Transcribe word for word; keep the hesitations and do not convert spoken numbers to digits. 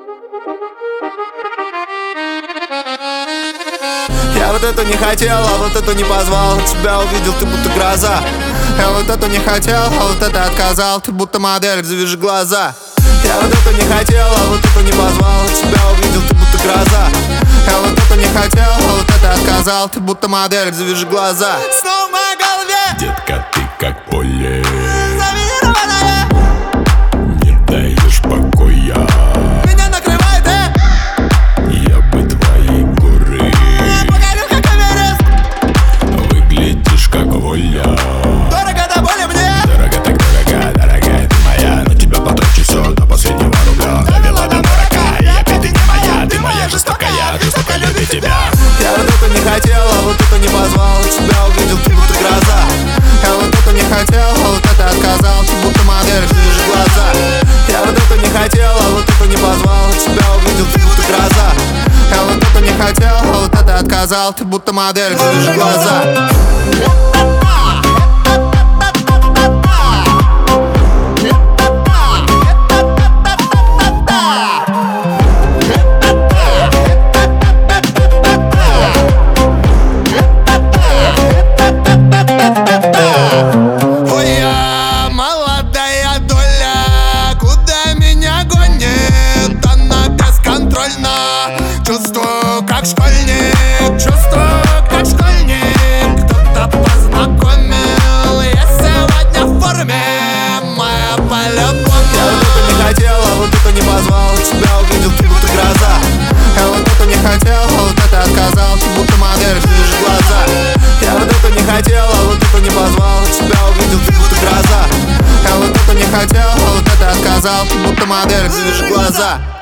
Я вот эту не хотел, а вот эту не позвал. Тебя увидел, ты будто гроза. Я вот эту не хотел, а вот это отказал. Ты будто модель, завяжи глаза. Я вот эту не хотел, а вот эту не позвал. Тебя увидел, ты будто гроза. Я вот эту не хотел, а вот это отказал. Ты будто модель, завяжи глаза. Снова в моей голове, детка, ты как поле, заминированная, не даешь покоя. меня накрывает, э? Я бы твои горы, покорю, как Эверест. выглядишь как воля. Дорого до боли мне, Дорого так дорого, дорогая ты моя. Но тебя потрачу все до последнего рубля. Довела до дурака, и опять ты не моя. Ты моя жестокая, жестоко любит тебя. я вот эту не хотел, а вот эту не позвал. Тебя увидел, ты будто гроза. Я вот эту не хотел, а вот это отказал. Ты будто модель, завяжи глаза. Я вот эту не хотел, а вот эту не позвал. Тебя увидел, ты будто гроза. Я вот эту не хотел, а вот это отказал. Ты будто модель, завяжи глаза. Чувствую, как школьник, чувствую, как школьник. Кто-то познакомил, я сегодня в форме, моя по-любому. Я вот эту не хотел, а вот эту не позвал. Тебя увидел, ты будто гроза. Я вот эту не хотел, а вот это отказал. Ты будто модель, завяжи глаза. Я вот эту не хотел, а вот эту не позвал. Тебя увидел, ты будто гроза. Я вот эту не хотел, а вот это отказал. Ты будто модель, завяжи глаза.